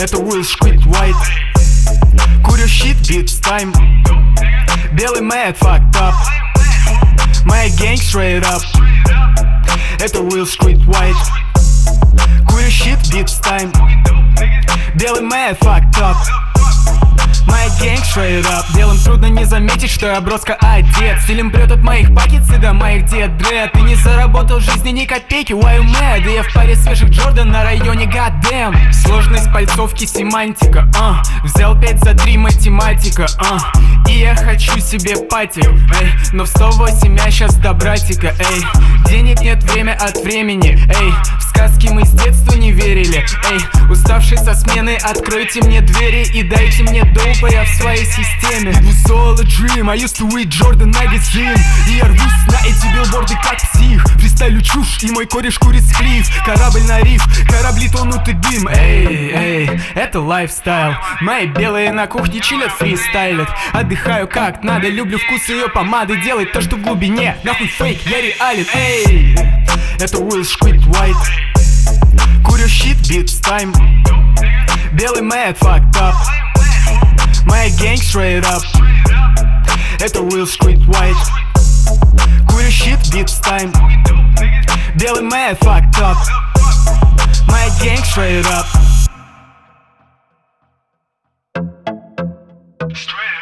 это Will Street White. Курю щит, bitch time. Белый mad, fucked up. Моя gang straight up. Это Will Street White. Курю щит, bitch time. Белый mad, fucked up. Моя gang straight up. Белым трудно не заметить, что я броско одет. Стилем прет от моих пакетс и до моих дед дред. Ты не заработал в жизни ни копейки, why you mad? И я в паре свежих Джордан на районе goddamn. Сложность пальцовки семантика, взял 5 за 3 математика, и я хочу себе патик, эй. Но в 108 я щас до братика, эй. Денег нет, время от времени, эй. В сказки мы с детства не верили, эй. Уставший со смены, откройте мне двери и дайте мне доупа, я в своей системе. It was all a dream, I used to read Jordan magazine. И я рвусь на эти билборды как псих. Фристайлю чушь, и мой кореш курит сплив. Корабль на риф, корабли тонут и дым. Эй, это лайфстайл. Мои белые на кухне чилят, фристайлят. Отдыхаю как надо, люблю вкус ее помады. Делать то, что в глубине, нахуй фейк, я реален. Эй, это Will Street White. Курю щит, bitch time. Белый mad, fucked up. Моя gang straight up. Это Will Street White. Курю щит, bitch time. Белый mad, fucked up. Моя gang straight up.